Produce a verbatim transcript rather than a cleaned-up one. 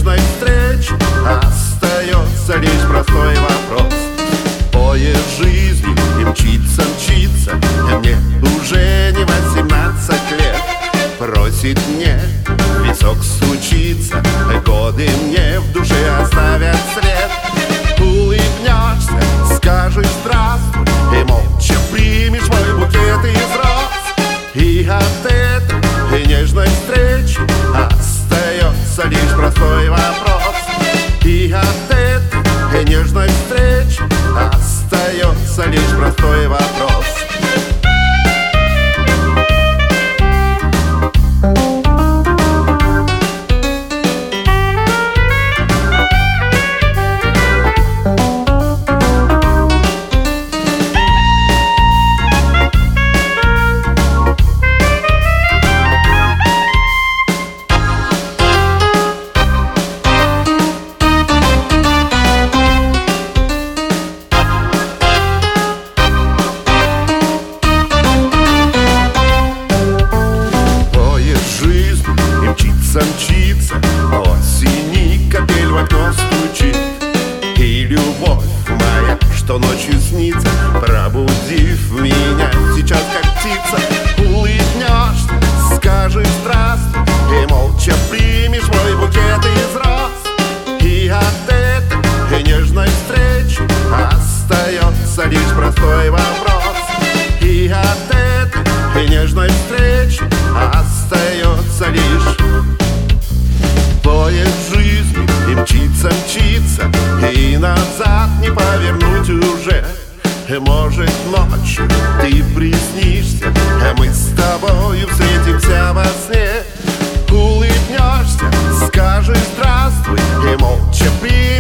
нежной встречи остается лишь простой вопрос. Поезд жизни и мчится, мчится, мне уже не восемнадцать лет. Просит мне в висок стучиться, годы мне в душе оставят след. Улыбнешься, скажешь здравствуй, и молча примешь мой букет из роз. И от этой нежной встречи остается лишь простой вопрос. И от этой нежной встречи остается лишь простой вопрос. Мчится, осени капель в окно стучит. И любовь моя, что ночью снится, пробудив меня сейчас как птица. Улыбнешься, скажешь здравствуй, и молча примешь мой букет из роз. И от этой нежной встречи остается лишь простой вопрос. И от этой нежной встречи остается лишь поезд жизни и мчится, мчится, и назад не повернуть уже. Может, ночью ты приснишься, а мы с тобою встретимся во сне. Улыбнешься, скажешь здравствуй, и молча примешь